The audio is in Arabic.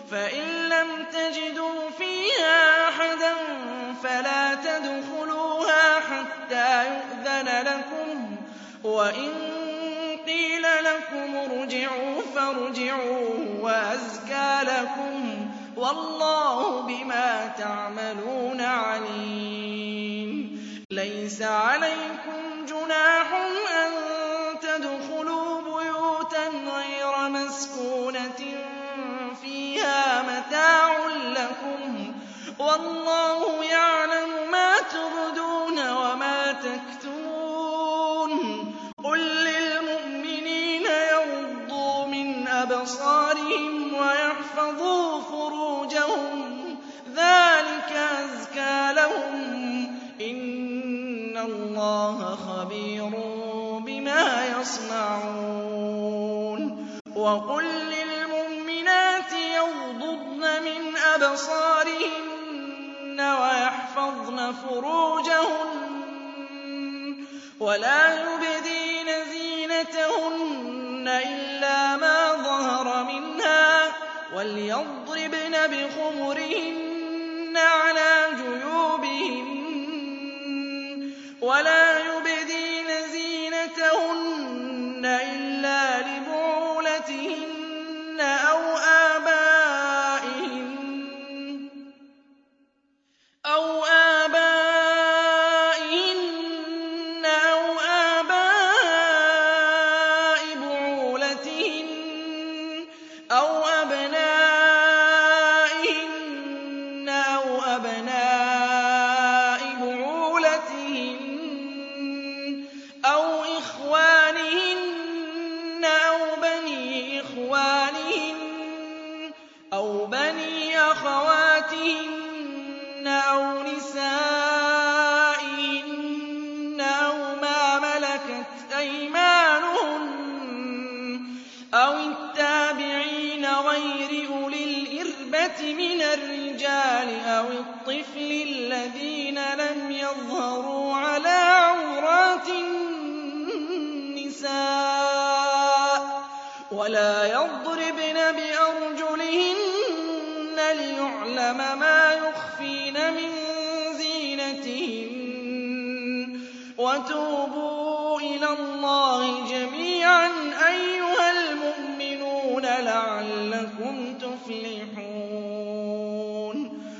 فإن لم تجدوا فيها أحدا فلا تدخلوها حتى يؤذن لكم، وإن قيل لكم ارجعوا فارجعوا هو أزكى لكم، والله بما تعملون عليم. ليس عليكم جناح أن تدخلوا بيوتا غير مسكونة فيها متاع لكم، والله يعلم ما تبدون وما تكتمون. قل للمؤمنين يغضوا من أبصارهم ويحفظوا فروجهم، ذلك أزكى لهم، إن الله خبير بما يصنعون. وقل للمؤمنات يغضضن من أبصارهن ويحفظن فروجهن ولا يبدين زينتهن إلا ما ظهر منها، وليضربن بخمرهن على جيوبهن ولا يبدين زينتهن إلا لبعولتهن أو آبائهن أو آباء بعولتهن أو أبنائهن أو أبناء بعولتهن أو إخوانهن أو بني إخوانهن أو بني أخواتهن أو نسائهن أو ما ملكت أيمانهن أو التابعين غير أولي الإربة من الرجال أو الطفل الذين لم يظهروا على عورات النساء، ولا يضربن بأرجلهن ليعلم ما يخفين من زينتهن. وتوبوا إلى الله جميعا أيها المؤمنون لعلكم